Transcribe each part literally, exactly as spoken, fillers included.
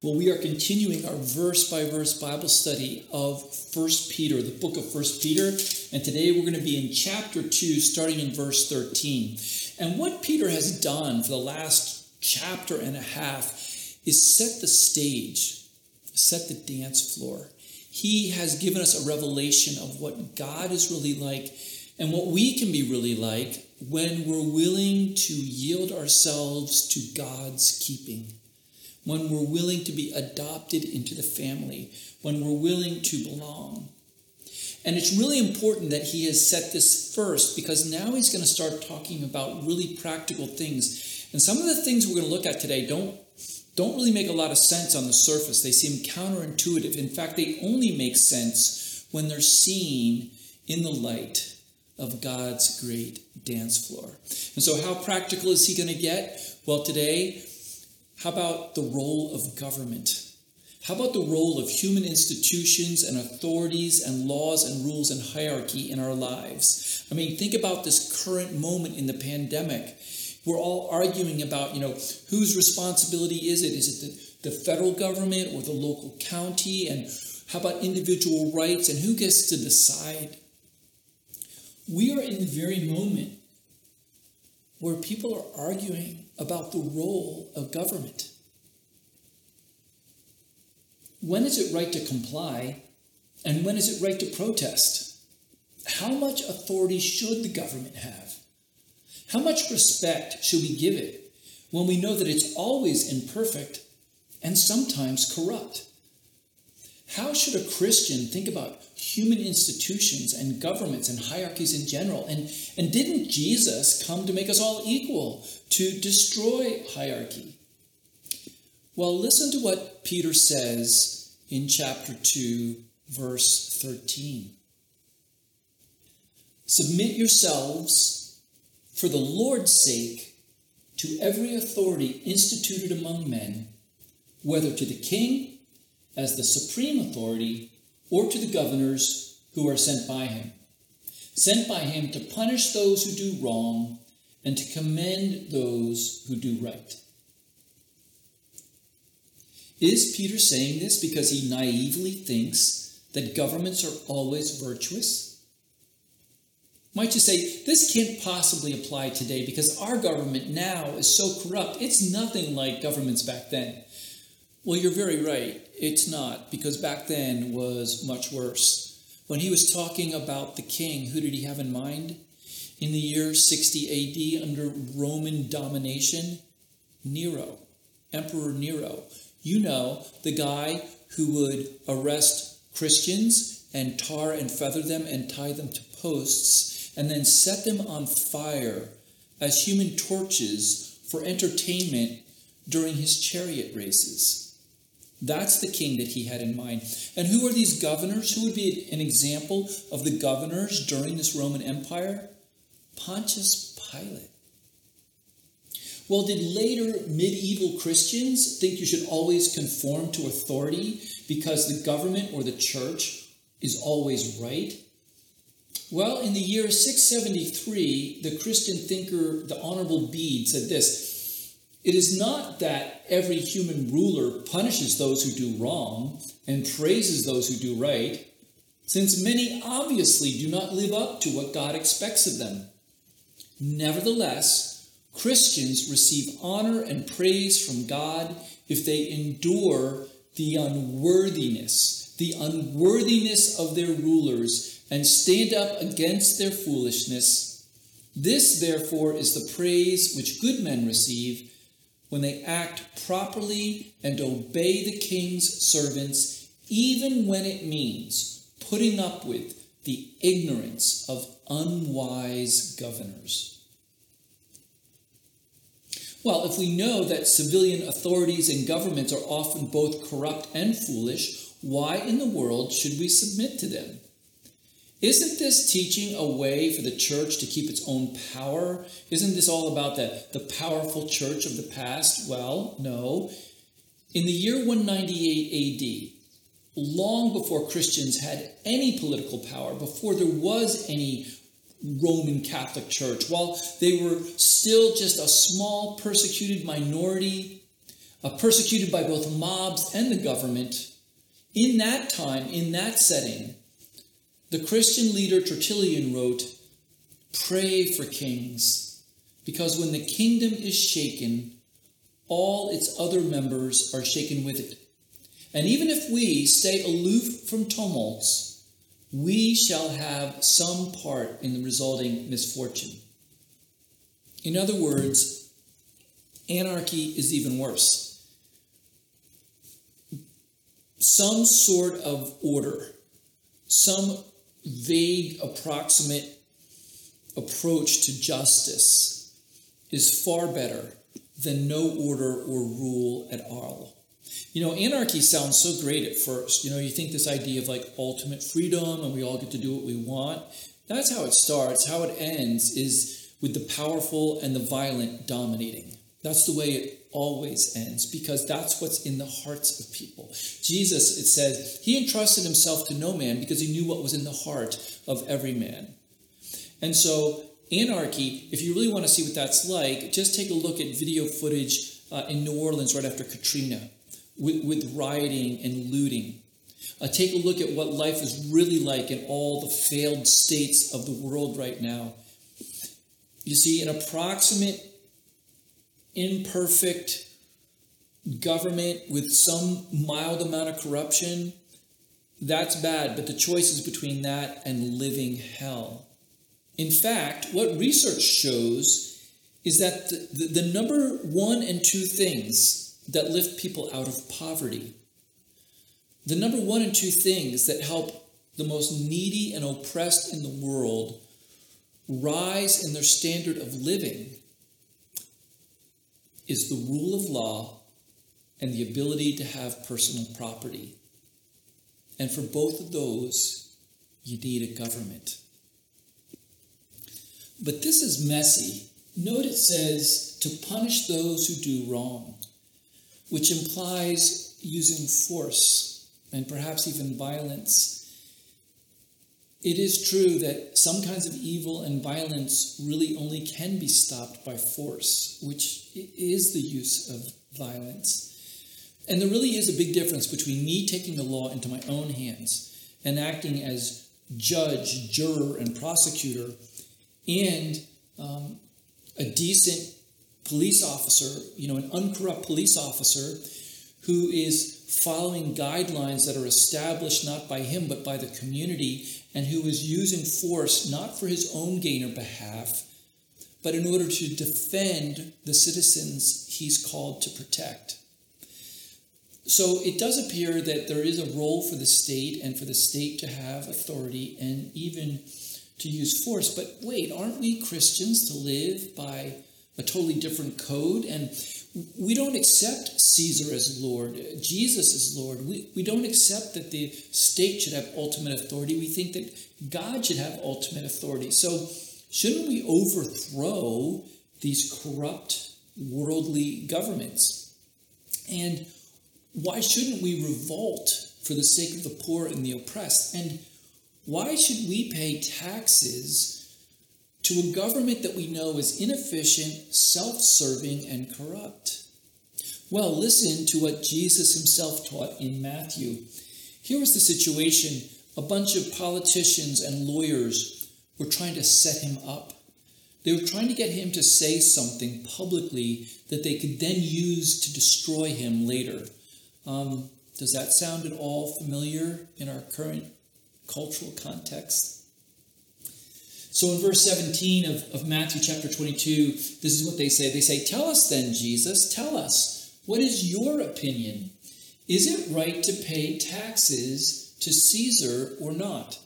Well, we are continuing our verse-by-verse Bible study of First Peter, the book of First Peter. And today we're going to be in chapter two, starting in verse thirteen. And what Peter has done for the last chapter and a half is set the stage, set the dance floor. He has given us a revelation of what God is really like and what we can be really like when we're willing to yield ourselves to God's keeping. When we're willing to be adopted into the family, when we're willing to belong. And it's really important that he has set this first, because now he's going to start talking about really practical things. And some of the things we're going to look at today don't, don't really make a lot of sense on the surface. They seem counterintuitive. In fact, they only make sense when they're seen in the light of God's great dance floor. And so how practical is he going to get? Well, today, how about the role of government? How about the role of human institutions and authorities and laws and rules and hierarchy in our lives? I mean, think about this current moment in the pandemic. We're all arguing about, you know, whose responsibility is it? Is it the, the federal government or the local county? And how about individual rights? And who gets to decide? We are in the very moment where people are arguing about the role of government. When is it right to comply, and when is it right to protest? How much authority should the government have? How much respect should we give it when we know that it's always imperfect and sometimes corrupt? How should a Christian think about human institutions and governments and hierarchies in general? And, and didn't Jesus come to make us all equal, to destroy hierarchy? Well, listen to what Peter says in chapter two, verse thirteen. Submit yourselves for the Lord's sake to every authority instituted among men, whether to the king as the supreme authority, or to the governors who are sent by him. Sent by him to punish those who do wrong and to commend those who do right. Is Peter saying this because he naively thinks that governments are always virtuous? Might you say, this can't possibly apply today because our government now is so corrupt. It's nothing like governments back then. Well, you're very right. It's not, because back then was much worse. When he was talking about the king, who did he have in mind? In the year sixty A D, under Roman domination, Nero, Emperor Nero. You know, the guy who would arrest Christians and tar and feather them and tie them to posts and then set them on fire as human torches for entertainment during his chariot races. That's the king that he had in mind. And who are these governors? Who would be an example of the governors during this Roman Empire? Pontius Pilate. Well, did later medieval Christians think you should always conform to authority because the government or the church is always right? Well, in the year six seventy-three, the Christian thinker, the Honorable Bede, said this: it is not that every human ruler punishes those who do wrong and praises those who do right, since many obviously do not live up to what God expects of them. Nevertheless, Christians receive honor and praise from God if they endure the unworthiness, the unworthiness of their rulers and stand up against their foolishness. This, therefore, is the praise which good men receive when they act properly and obey the king's servants, even when it means putting up with the ignorance of unwise governors. Well, if we know that civilian authorities and governments are often both corrupt and foolish, why in the world should we submit to them? Isn't this teaching a way for the church to keep its own power? Isn't this all about the, the powerful church of the past? Well, no. In the year one ninety-eight A D, long before Christians had any political power, before there was any Roman Catholic Church, while they were still just a small persecuted minority, uh, persecuted by both mobs and the government. In that time, in that setting, the Christian leader Tertullian wrote, "Pray for kings, because when the kingdom is shaken, all its other members are shaken with it. And even if we stay aloof from tumults, we shall have some part in the resulting misfortune." In other words, anarchy is even worse. Some sort of order, some vague, approximate approach to justice is far better than no order or rule at all. You know, anarchy sounds so great at first. You know, you think this idea of like ultimate freedom and we all get to do what we want. That's how it starts. How it ends is with the powerful and the violent dominating. That's the way it always ends, because that's what's in the hearts of people. Jesus, it says, he entrusted himself to no man because he knew what was in the heart of every man. And so anarchy, if you really want to see what that's like, just take a look at video footage uh, in New Orleans right after Katrina with, with rioting and looting. Uh, take a look at what life is really like in all the failed states of the world right now. You see, an approximate, imperfect government with some mild amount of corruption, that's bad, but the choice is between that and living hell. In fact, what research shows is that the, the, the number one and two things that lift people out of poverty, the number one and two things that help the most needy and oppressed in the world rise in their standard of living, is the rule of law and the ability to have personal property. And for both of those, you need a government. But this is messy. Note it says to punish those who do wrong, which implies using force and perhaps even violence. It is true that some kinds of evil and violence really only can be stopped by force, which is the use of violence. And there really is a big difference between me taking the law into my own hands and acting as judge, juror, and prosecutor, and um, a decent police officer, you know, an uncorrupt police officer who is following guidelines that are established not by him but by the community, and who is using force not for his own gain or behalf, but in order to defend the citizens he's called to protect. So it does appear that there is a role for the state and for the state to have authority and even to use force. But wait, aren't we Christians to live by a totally different code? And we don't accept Caesar as Lord, Jesus as Lord. We, we don't accept that the state should have ultimate authority. We think that God should have ultimate authority. So shouldn't we overthrow these corrupt worldly governments? And why shouldn't we revolt for the sake of the poor and the oppressed? And why should we pay taxes to a government that we know is inefficient, self-serving, and corrupt? Well, listen to what Jesus himself taught in Matthew. Here was the situation. A bunch of politicians and lawyers were trying to set him up. They were trying to get him to say something publicly that they could then use to destroy him later. Um, does that sound at all familiar in our current cultural context? So in verse seventeen of, of Matthew chapter twenty-two, this is what they say. They say, "Tell us then, Jesus, tell us, what is your opinion? Is it right to pay taxes to Caesar or not?"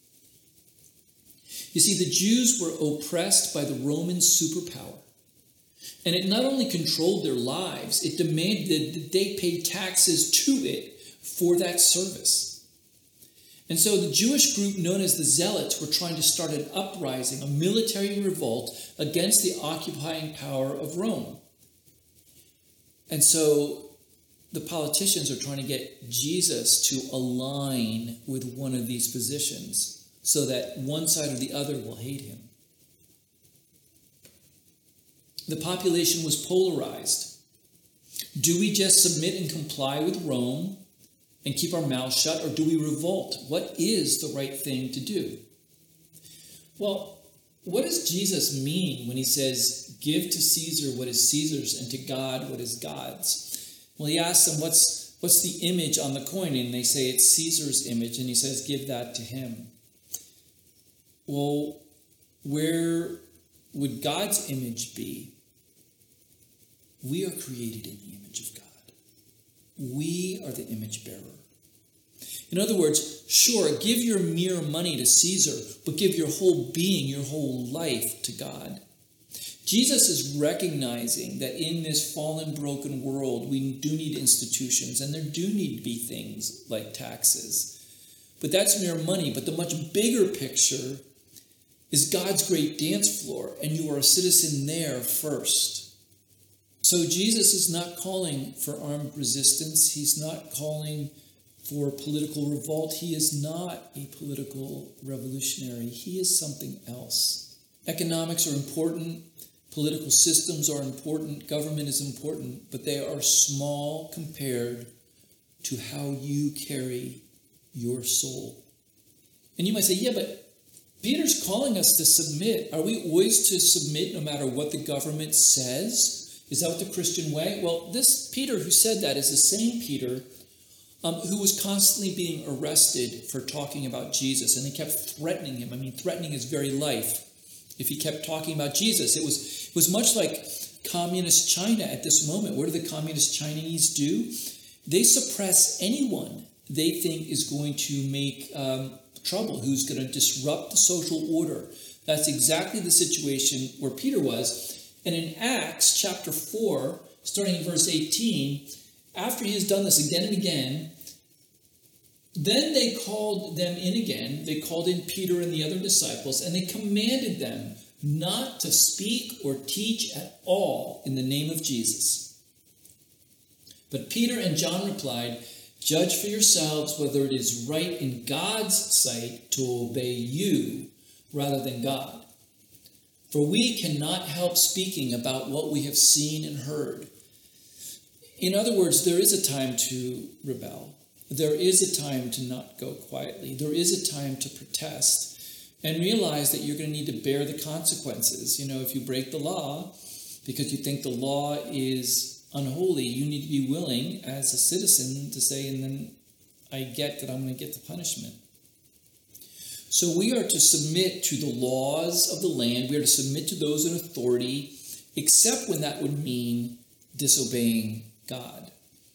You see, the Jews were oppressed by the Roman superpower. And it not only controlled their lives, it demanded that they pay taxes to it for that service. And so the Jewish group known as the Zealots were trying to start an uprising, a military revolt against the occupying power of Rome. And so the politicians are trying to get Jesus to align with one of these positions so that one side or the other will hate him. The population was polarized. Do we just submit and comply with Rome and keep our mouths shut, or do we revolt? What is the right thing to do? Well, what does Jesus mean when he says, give to Caesar what is Caesar's and to God what is God's? Well, he asks them, what's, what's the image on the coin? And they say it's Caesar's image, and he says, give that to him. Well, where would God's image be? We are created in the image of God. We are the image bearer. In other words, sure, give your mere money to Caesar, but give your whole being, your whole life to God. Jesus is recognizing that in this fallen, broken world, we do need institutions, and there do need to be things like taxes. But that's mere money. But the much bigger picture is God's great dance floor, and you are a citizen there first. So Jesus is not calling for armed resistance. He's not calling for political revolt. He is not a political revolutionary. He is something else. Economics are important. Political systems are important. Government is important. But they are small compared to how you carry your soul. And you might say, yeah, but Peter's calling us to submit. Are we always to submit no matter what the government says? Is that the Christian way? Well, this Peter who said that is the same Peter um, who was constantly being arrested for talking about Jesus. And they kept threatening him. I mean, threatening his very life if he kept talking about Jesus. It was, it was much like communist China at this moment. What do the communist Chinese do? They suppress anyone they think is going to make um, trouble, who's going to disrupt the social order. That's exactly the situation where Peter was. And in Acts chapter four, starting in verse eighteen, after he has done this again and again, then they called them in again. They called in Peter and the other disciples, and they commanded them not to speak or teach at all in the name of Jesus. But Peter and John replied, judge for yourselves whether it is right in God's sight to obey you rather than God. For we cannot help speaking about what we have seen and heard. In other words, there is a time to rebel. There is a time to not go quietly. There is a time to protest and realize that you're going to need to bear the consequences. You know, if you break the law because you think the law is unholy, you need to be willing as a citizen to say, and then I get that I'm going to get the punishment. So we are to submit to the laws of the land. We are to submit to those in authority, except when that would mean disobeying God.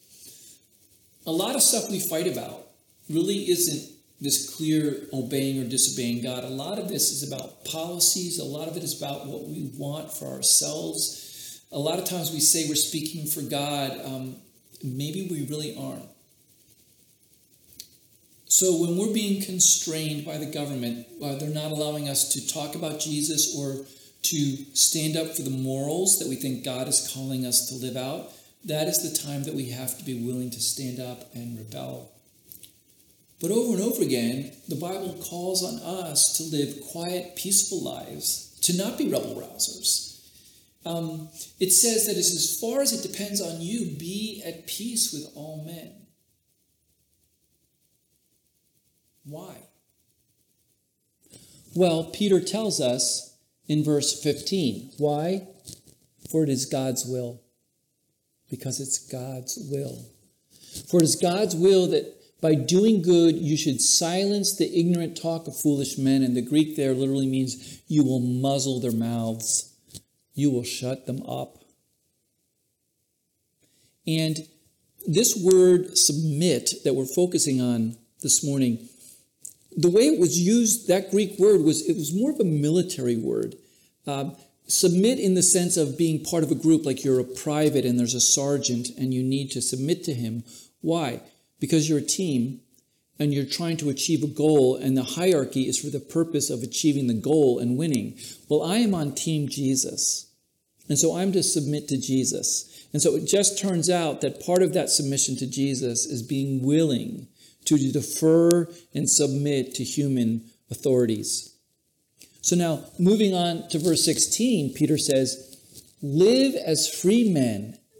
A lot of stuff we fight about really isn't this clear obeying or disobeying God. A lot of this is about policies. A lot of it is about what we want for ourselves. A lot of times we say we're speaking for God. Um, maybe we really aren't. So when we're being constrained by the government, uh, they're not allowing us to talk about Jesus or to stand up for the morals that we think God is calling us to live out, that is the time that we have to be willing to stand up and rebel. But over and over again, the Bible calls on us to live quiet, peaceful lives, to not be rebel rousers. Um, it says that as far as it depends on you, be at peace with all men. Why? Well, Peter tells us in verse fifteen. Why? For it is God's will. Because it's God's will. For it is God's will that by doing good you should silence the ignorant talk of foolish men. And the Greek there literally means you will muzzle their mouths. You will shut them up. And this word submit that we're focusing on this morning, the way it was used, that Greek word, was it was more of a military word. Um, submit in the sense of being part of a group, like you're a private and there's a sergeant and you need to submit to him. Why? Because you're a team and you're trying to achieve a goal, and the hierarchy is for the purpose of achieving the goal and winning. Well, I am on Team Jesus, and so I'm to submit to Jesus. And so it just turns out that part of that submission to Jesus is being willing to defer and submit to human authorities. So now, moving on to verse sixteen, Peter says, live as free men,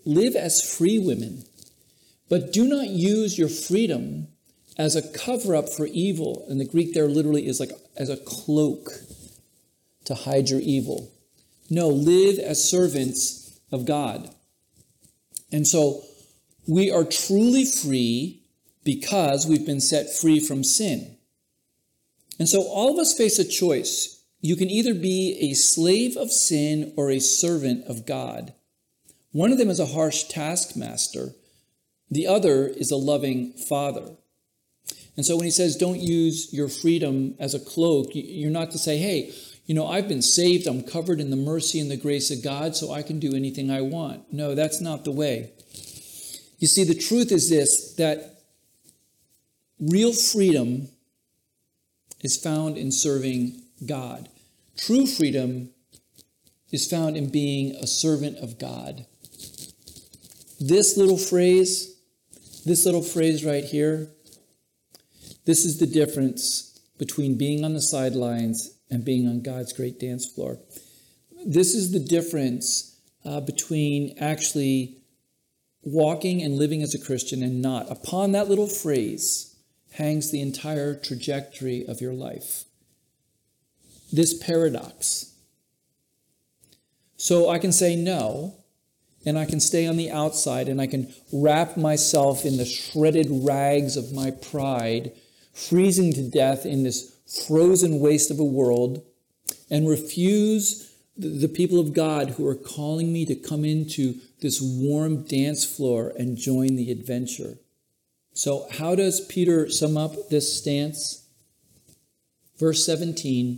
live as free women, but do not use your freedom as a cover-up for evil. And the Greek there literally is like as a cloak to hide your evil. No, live as servants of God. And so we are truly free because we've been set free from sin. And so all of us face a choice. You can either be a slave of sin or a servant of God. One of them is a harsh taskmaster. The other is a loving father. And so when he says, don't use your freedom as a cloak, you're not to say, hey, you know, I've been saved. I'm covered in the mercy and the grace of God, so I can do anything I want. No, that's not the way. You see, the truth is this, that real freedom is found in serving God. True freedom is found in being a servant of God. This little phrase, this little phrase right here, this is the difference between being on the sidelines and being on God's great dance floor. This is the difference uh, between actually walking and living as a Christian and not. Upon that little phrase hangs the entire trajectory of your life. This paradox. So I can say no, and I can stay on the outside, and I can wrap myself in the shredded rags of my pride, freezing to death in this frozen waste of a world, and refuse the people of God who are calling me to come into this warm dance floor and join the adventure. So how does Peter sum up this stance? Verse seventeen.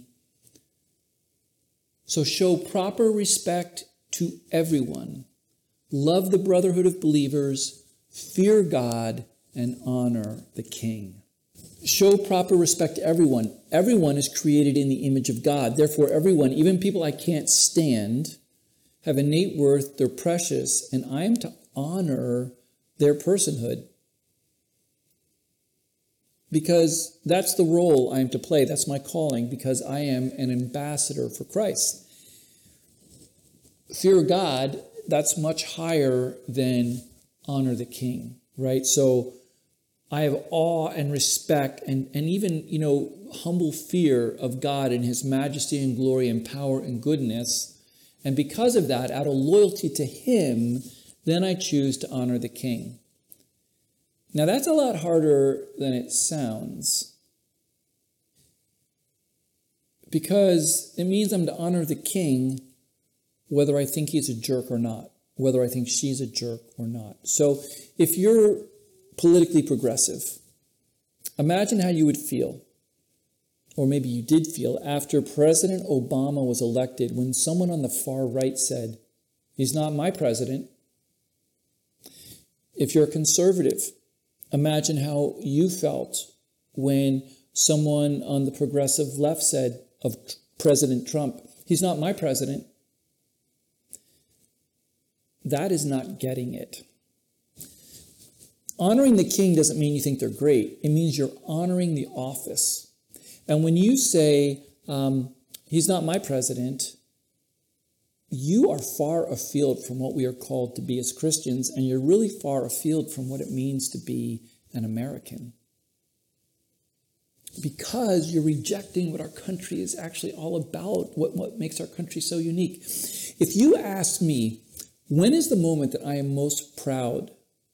So show proper respect to everyone. Love the brotherhood of believers. Fear God and honor the king. Show proper respect to everyone. Everyone is created in the image of God. Therefore, everyone, even people I can't stand, have innate worth. They're precious, and I am to honor their personhood. Because that's the role I am to play. That's my calling, because I am an ambassador for Christ. Fear God, that's much higher than honor the king, right? So I have awe and respect and, and even, you know, humble fear of God and his majesty and glory and power and goodness. And because of that, out of loyalty to him, then I choose to honor the king. Now, that's a lot harder than it sounds, because it means I'm to honor the king whether I think he's a jerk or not, whether I think she's a jerk or not. So if you're politically progressive, imagine how you would feel, or maybe you did feel, after President Obama was elected, when someone on the far right said, he's not my president. If you're a conservative, imagine how you felt when someone on the progressive left said of President Trump, he's not my president. That is not getting it. Honoring the king doesn't mean you think they're great. It means you're honoring the office. And when you say, um, he's not my president, you are far afield from what we are called to be as Christians, and you're really far afield from what it means to be an American. Because you're rejecting what our country is actually all about, what, what makes our country so unique. If you ask me, when is the moment that I am most proud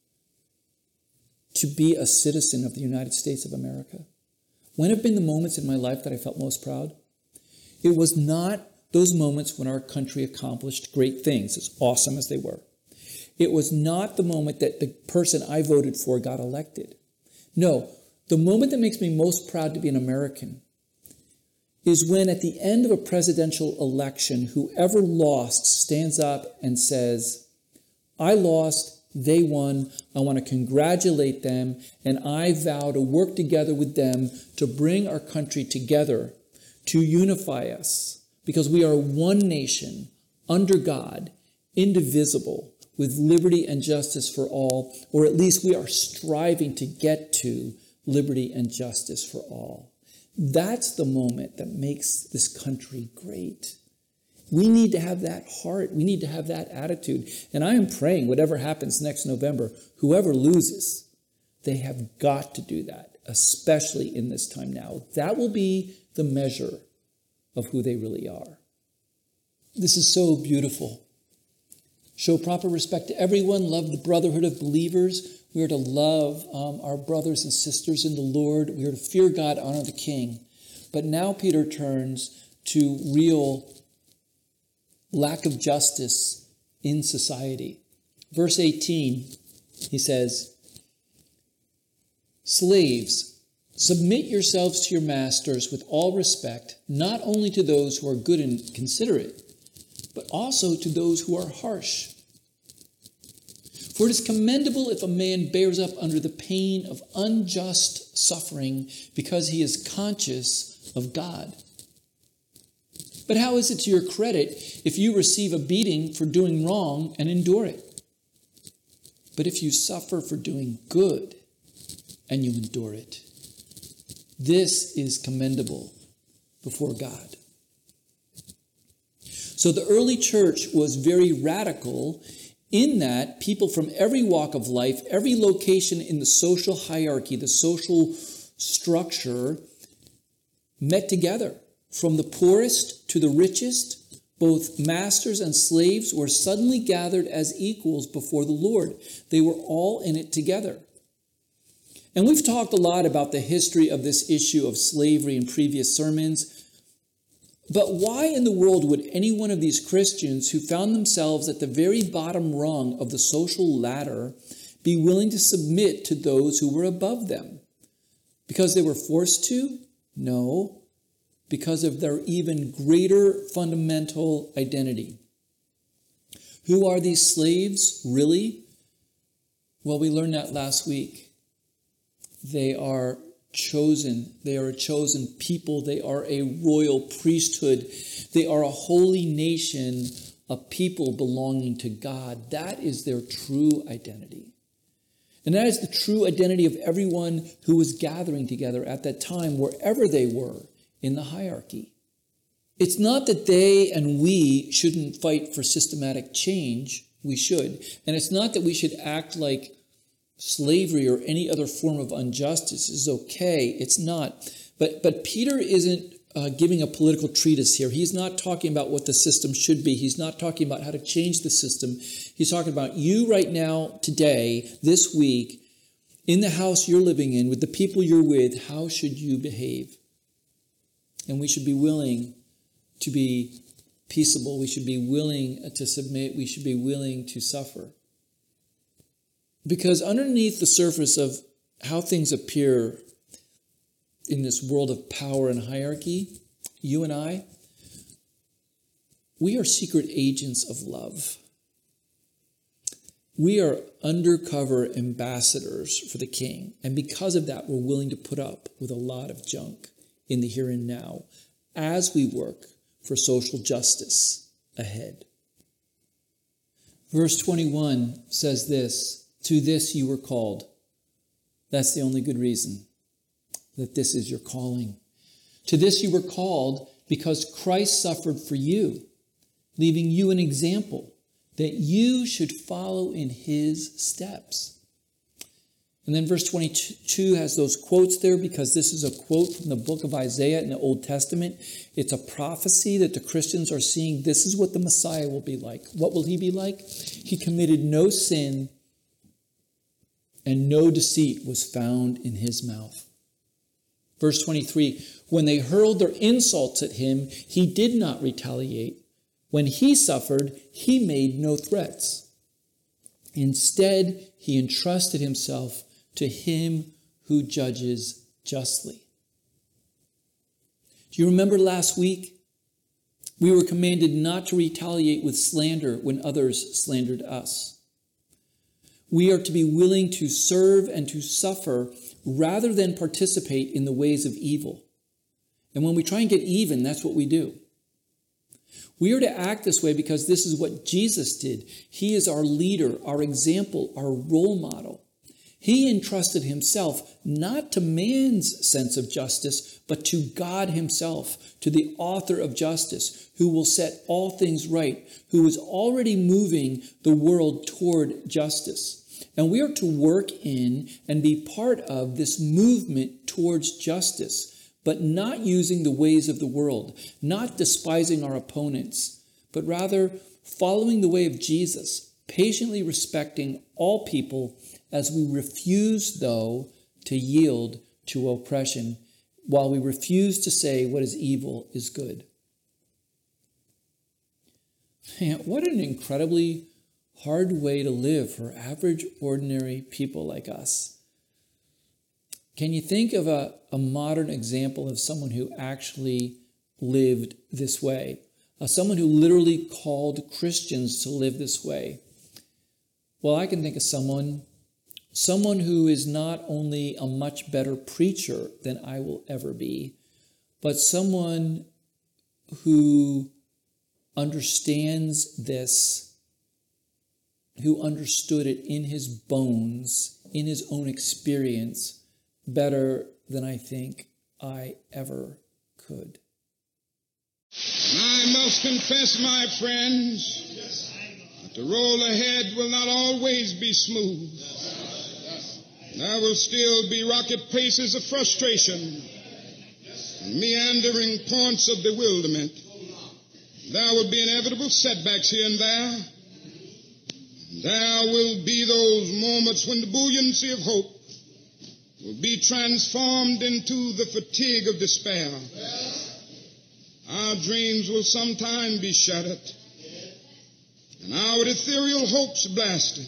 to be a citizen of the United States of America? When have been the moments in my life that I felt most proud? It was not those moments when our country accomplished great things, as awesome as they were. It was not the moment that the person I voted for got elected. No, the moment that makes me most proud to be an American is when at the end of a presidential election, whoever lost stands up and says, I lost, they won, I want to congratulate them, and I vow to work together with them to bring our country together, to unify us, because we are one nation, under God, indivisible, with liberty and justice for all, or at least we are striving to get to liberty and justice for all. That's the moment that makes this country great. We need to have that heart. We need to have that attitude. And I am praying whatever happens next November, whoever loses, they have got to do that, especially in this time now. That will be the measure of who they really are. This is so beautiful. Show proper respect to everyone. Love the brotherhood of believers. We are to love um, our brothers and sisters in the Lord. We are to fear God, honor the King. But now Peter turns to real lack of justice in society. Verse eighteen, he says, "Slaves, submit yourselves to your masters with all respect, not only to those who are good and considerate, but also to those who are harsh. For it is commendable if a man bears up under the pain of unjust suffering because he is conscious of God. But how is it to your credit if you receive a beating for doing wrong and endure it? But if you suffer for doing good and you endure it, this is commendable before God." So the early church was very radical in that people from every walk of life, every location in the social hierarchy, the social structure, met together. From the poorest to the richest, both masters and slaves were suddenly gathered as equals before the Lord. They were all in it together. And we've talked a lot about the history of this issue of slavery in previous sermons. But why in the world would any one of these Christians who found themselves at the very bottom rung of the social ladder be willing to submit to those who were above them? Because they were forced to? No. Because of their even greater fundamental identity. Who are these slaves, really? Well, we learned that last week. They are chosen. They are a chosen people. They are a royal priesthood. They are a holy nation, a people belonging to God. That is their true identity. And that is the true identity of everyone who was gathering together at that time, wherever they were in the hierarchy. It's not that they and we shouldn't fight for systematic change. We should. And it's not that we should act like slavery or any other form of injustice is okay. It's not. But, but Peter isn't uh, giving a political treatise here. He's not talking about what the system should be. He's not talking about how to change the system. He's talking about you right now, today, this week, in the house you're living in, with the people you're with, how should you behave? And we should be willing to be peaceable. We should be willing to submit. We should be willing to suffer. Because underneath the surface of how things appear in this world of power and hierarchy, you and I, we are secret agents of love. We are undercover ambassadors for the King. And because of that, we're willing to put up with a lot of junk in the here and now as we work for social justice ahead. Verse twenty-one says this, "To this you were called." That's the only good reason that this is your calling. To this you were called because Christ suffered for you, leaving you an example that you should follow in his steps. And then verse twenty-two has those quotes there because this is a quote from the book of Isaiah in the Old Testament. It's a prophecy that the Christians are seeing. This is what the Messiah will be like. What will he be like? He committed no sin, and no deceit was found in his mouth. Verse twenty-three, when they hurled their insults at him, he did not retaliate. When he suffered, he made no threats. Instead, he entrusted himself to him who judges justly. Do you remember last week? We were commanded not to retaliate with slander when others slandered us. We are to be willing to serve and to suffer rather than participate in the ways of evil. And when we try and get even, that's what we do. We are to act this way because this is what Jesus did. He is our leader, our example, our role model. He entrusted himself not to man's sense of justice, but to God himself, to the author of justice, who will set all things right, who is already moving the world toward justice. And we are to work in and be part of this movement towards justice, but not using the ways of the world, not despising our opponents, but rather following the way of Jesus, patiently respecting all people as we refuse, though, to yield to oppression, while we refuse to say what is evil is good. Man, what an incredibly hard way to live for average, ordinary people like us. Can you think of a, a modern example of someone who actually lived this way? Uh, someone who literally called Christians to live this way? Well, I can think of someone Someone who is not only a much better preacher than I will ever be, but someone who understands this, who understood it in his bones, in his own experience, better than I think I ever could. I must confess, my friends, that the road ahead will not always be smooth. There will still be rocket paces of frustration and meandering points of bewilderment. There will be inevitable setbacks here and there. There will be those moments when the buoyancy of hope will be transformed into the fatigue of despair. Our dreams will sometime be shattered and our ethereal hopes blasted.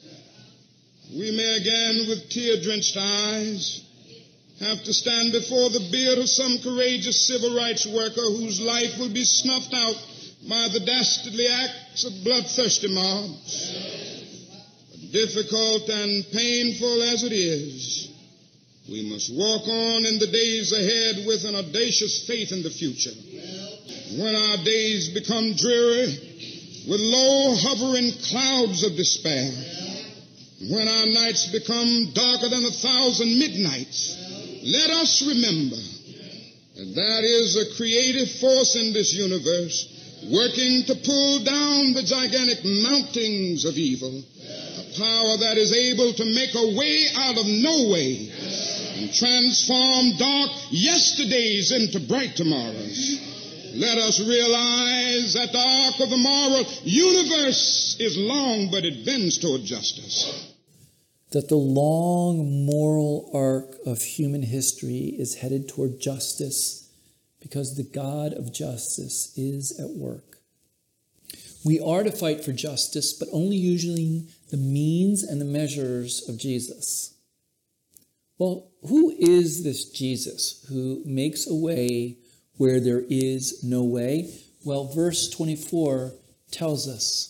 We may again, with tear-drenched eyes, have to stand before the bier of some courageous civil rights worker whose life will be snuffed out by the dastardly acts of bloodthirsty mobs. But difficult and painful as it is, we must walk on in the days ahead with an audacious faith in the future. When our days become dreary, with low hovering clouds of despair, when our nights become darker than a thousand midnights, let us remember that there is a creative force in this universe working to pull down the gigantic mountains of evil, a power that is able to make a way out of no way and transform dark yesterdays into bright tomorrows. Let us realize that the arc of the moral universe is long, but it bends toward justice. That the long moral arc of human history is headed toward justice because the God of justice is at work. We are to fight for justice, but only using the means and the measures of Jesus. Well, who is this Jesus who makes a way where there is no way? Well, verse twenty-four tells us.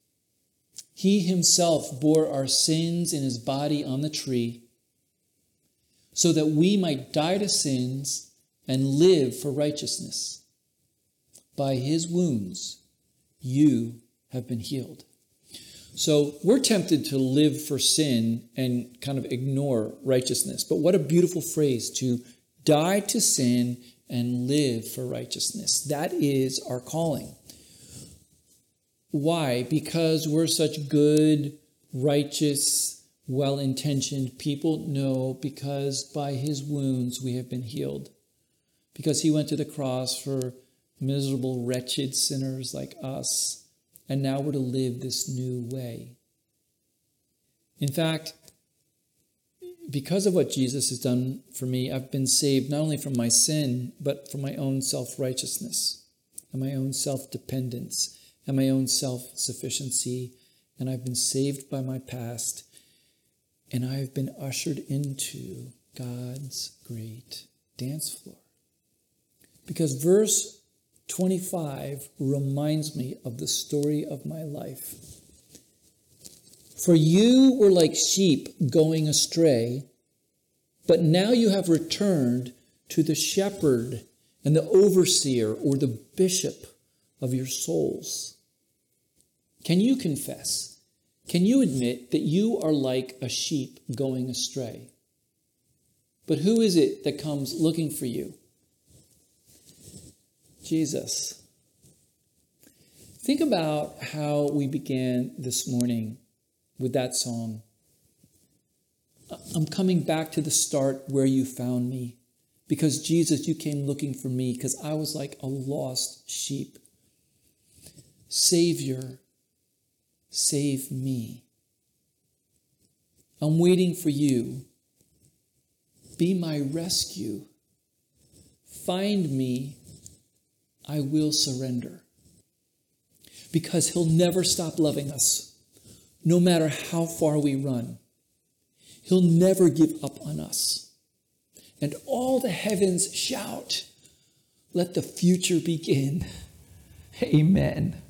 He himself bore our sins in his body on the tree so that we might die to sins and live for righteousness. By his wounds, you have been healed. So we're tempted to live for sin and kind of ignore righteousness. But what a beautiful phrase, to die to sin and live for righteousness. That is our calling. Why? Because we're such good, righteous, well-intentioned people? No, because by his wounds we have been healed. Because he went to the cross for miserable, wretched sinners like us. And now we're to live this new way. In fact, because of what Jesus has done for me, I've been saved not only from my sin, but from my own self-righteousness and my own self-dependence and my own self-sufficiency, and I've been saved by my past, and I've been ushered into God's great dance floor. Because verse twenty-five reminds me of the story of my life. For you were like sheep going astray, but now you have returned to the shepherd and the overseer or the bishop of your souls. Can you confess Can you admit that you are like a sheep going astray? But who is it that comes looking for you? Jesus. Think about how we began this morning with that song. I'm coming back to the start where you found me. Because Jesus, you came looking for me because I was like a lost sheep. Savior, save me. I'm waiting for you. Be my rescue. Find me. I will surrender. Because he'll never stop loving us, no matter how far we run. He'll never give up on us. And all the heavens shout, let the future begin. Amen.